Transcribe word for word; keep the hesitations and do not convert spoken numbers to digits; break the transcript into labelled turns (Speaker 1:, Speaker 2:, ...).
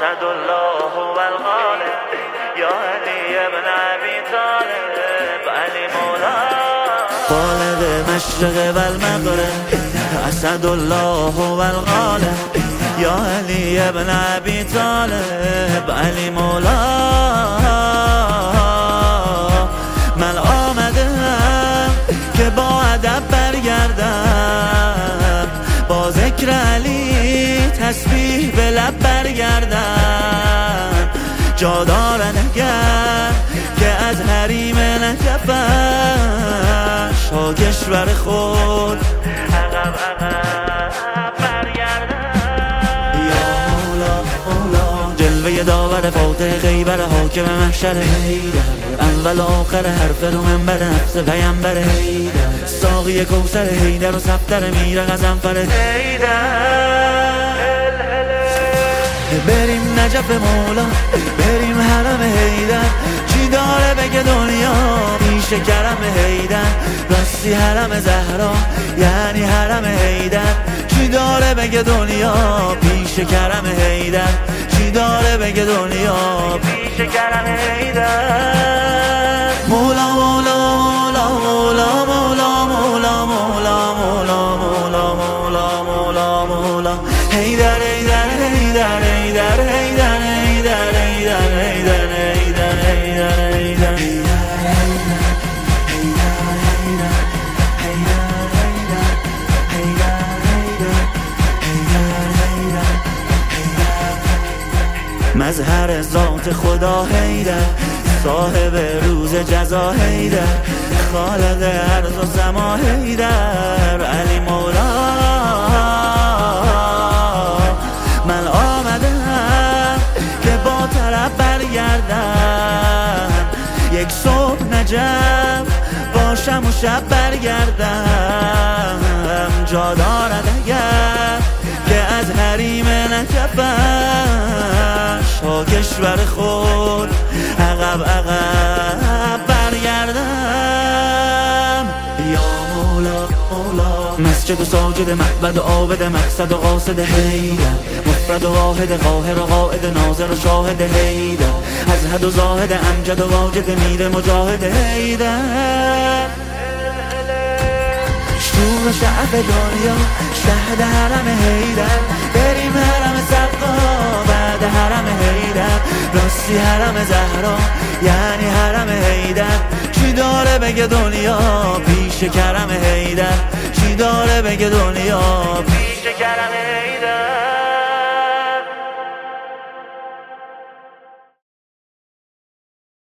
Speaker 1: اسد الله و الغالب یا علی ابن ابی طالب علی مولا خالق مشرق و المغرب اسد الله و الغالب یا علی ابن ابی طالب علی مولا من آمدم که با ادب برگردم با ذکر علی تسبیح به لب برگردم جا دارد اگر که از حریم نجفش تا کشور خود عقب عقب برگردم یا مولا مولا جلوه داور فاتح خیبر حاکم محشر حیدر اول و آخر حرف رو منبر نفس پیمبر حیدر ساقی کوثر حیدر و صفتر میر غضنفر حیدر بریم نجف مولا بریم حرم حیدر چی داره بگه دنیا پیش کرم حیدر راستی حرم زهرا یعنی حرم حیدر چی داره بگه دنیا پیش کرم حیدر چی داره بگه دنیا پیش کرم حیدر مولا مولا مولا مولا مولا مولا مولا مولا مولا مولا مولا مولا حیدر حیدر حیدر حیدر حیدر حیدر حیدر حیدر حیدر حیدر حیدر مظهر ذات خدا حیدر صاحب روز جزا حیدر خالق ارض و سما حیدر علی مولا من آمدم که با طرف برگردم یک صبح نجف باشم و شب برگردم جا دارد اگر که از حریم نجفش تا کشور خود عقب عقب برگردم یا مولا مولا مسجد و ساجد معبد و عابد مقصد و قاصد حیدر مفرد و واحد قاهر و قائد ناظر و شاهد حیدر از حد و زاهد امجد و واجد میر مجاهد حیدر شور شعب دنیا شهد حرم حیدر بریم حرم سقا بعد حرم حیدر راستی حرم زهرا یعنی حرم حیدر چی داره بگه دنیا پیش کرم حیدر چی داره بگه دنیا پیش کرم حیدر